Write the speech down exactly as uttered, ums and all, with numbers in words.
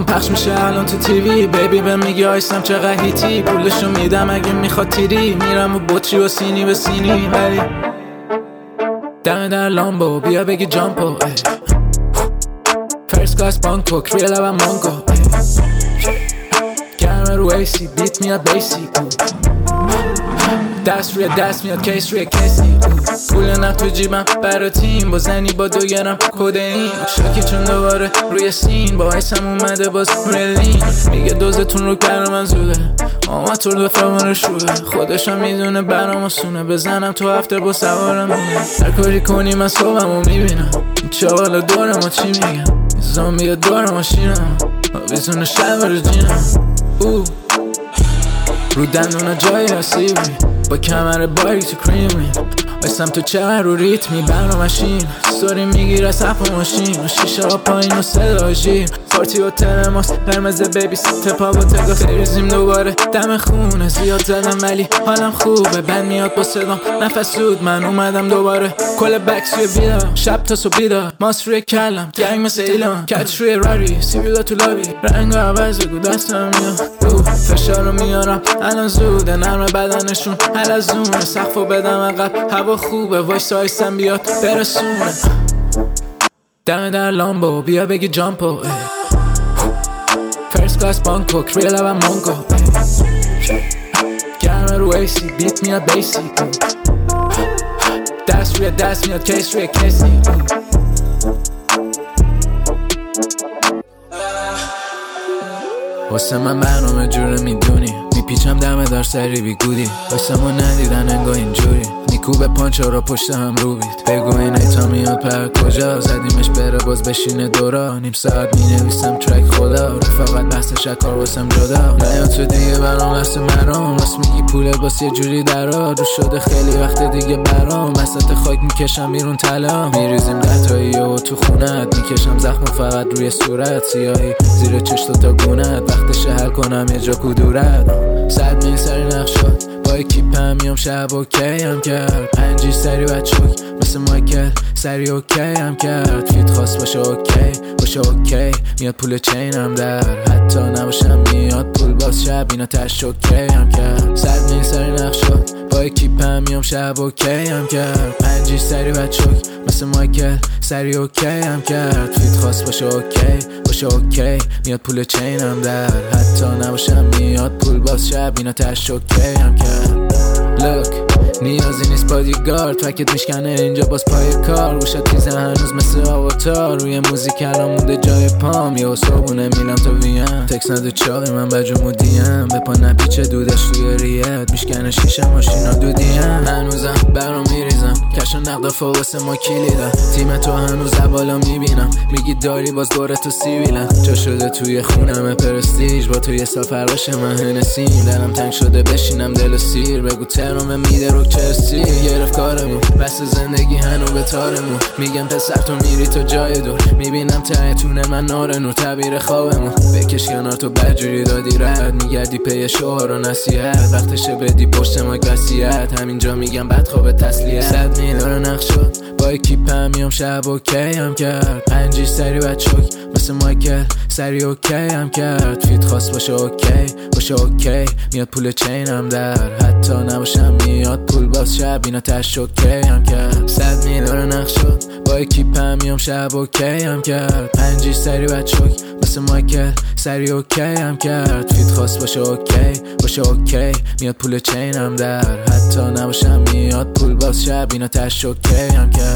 هم پخش میشه الان تو تیوی. بیبی به میگی آیسم چقدر هیتی، پولشو میدم اگه میخواد تیری. میرم و بطری و سینی به سینی، ولی دم در لامبو بیا بگی جامپو. فرست کلاس بانکو کریه لبم مانگو، گرمه رو ایسی بیت میاد بیسی. دست روی دست میاد کیس روی کیسی. پول نه تو جیبم برا تیم، با زنی با دو گرم کدئین. شاکی چون دوباره روی سین، با ایسم اومده باز روی لین. میگه دوزتون رو برا من زوده، آمد تو دو فرمان شوه. خودشم میدونه برام سونه، بزنم تو هفته با سوارمونه. هر کاری کنی من صبحمو میبینم، چه حالا دور ما چی میگم. زامبیه دور ماشینم، آویزون شب رو جینم. رو دندونا جایی هستی با کمر باری تو کریمی. بایستم تو چقدر رو ریتمی برنو ماشین. ستوری میگیره صف ماشین و شیشه ها پایین و صدا جیر. پارتی و ترماس قرمز بیبی ست پا با تگاس. بریزیم دوباره دم خونه، زیاد زدم ولی حالم خوبه. بند میاد با صدام نفس زود، من اومدم دوباره. کل بکس روی بیدار، شب تا صبح بیدار. ماس روی کلم گنگ مثل ایلان، کچ روی راری، سیبیلا تو لابی. رنگ و عوض بگو دستم میاد، فشار رو میارم الان زوده. نرم بدنشون حلزونه، سقف و بدم عقب هوا خوبه. وایس آیسم بیاد برسونه، دم در لامبو بیا بگی جامپو. فرست کلاس بانکو کریه لبم مانگو، گرمه رو ایسی بیت میاد بیسی. دست روی دست میاد کیس روی کیسی. واسه من برنامه جوره میدونی، میپیچم دمه دار سری بیگودی. واسه ما ندیدن انگاه اینجوری، میکوبه پانچا را پشت هم رو بید. بگو این ایتا میاد پر کجا، زدیمش بره باز بشینه دورا. نیم ساعت می نویسم ترک خدا، فقط بحث شکار واسم جدا. نه تو دیگه برام دست مرام، راست میگی پوله باز یه جوری درا. رو شده خیلی وقت دیگه برام، وسط خاک میکشم بیرون طلا. میریزیم ده تایی و تو خونت، میکشم زخم فقط روی صورت. سیاهی زیر چشم تا گونت، وقتشه حل کنم یه جا کدورت. صد میل سری نقشات با اکیپم میام شب اوکی هم کرد. پنجی سری و چوک مثل مایکل سری اوکی هم کرد. فیت خواست باشه اوکی باشه اوکی، میاد پول چینم در حتی نباشم میاد پول باز. شب اینا تش اوکی هم کرد. صد میل سری نقشات با اکیپم میام شب اوکی هم کرد. پنجی سری و چوک مثل مایکل سری اوکی هم کرد. فیت خواست باشه اوکی باشه اوکی، میاد پول چینم در حتی نباشم میاد پول باز. شب اینا تش اوکی هم کرد. لوک نیازی نیست بادیگارد، فکت میشکنه اینجا باز پای کار. گوشت تیزه هنوز مثل آواتار، روی موزیک الان مونده جای پام. یه صبونه میلم تا ویم، تکس نده چاقی من بجمودیم. به پا نپیچه دودش توی ریت، میشکنه شیشه ماشینا دودیم. هنوزم برام میریزم کش و نقدا فوق واسه ما کلیدم. تیم تو هنوز بالا میبینم، میگی داری باز باره تو سیویلم. جا شده توی خونم پرستیج، با تو یه سال فرقش من هنسیم. دلم تنگ شده بشینم دل و سیر، بگو ترام میده رو چستی. گرفت کارمون بس زندگی هنو به تارمون. میگم پسر تو میری تو جای دور، میبینم تهتونه من نار نور تعبیر خوابمون. بکش کنار تو بدجوری دادی رد، میگردی پی شوهر و نصیحت. وقتشه بدی پشت ما وصیت، همینجا میگم بد خواب تسلیت. صد میلیون نقش شد با اکیپم میام شب اوکی هم کرد. پنجی سری و چوک مثل مایکل سری اوکی هم کرد. فیت خواست باشه اوکی باشه اوکی، میاد پول چینم در حتی نباشم میاد پول باز. شب اینا تش اوکی هم کرد. صد میلیون نقش شد با اکیپم میام شب اوکی هم کرد. پنجی سری و چوک مثل مایکل سری اوکی هم کرد. فیت خواست باشه اوکی باشه اوکی، میاد پول چینم در حتی نباشم میاد پول باز. شب اینا تش اوکی هم کرد.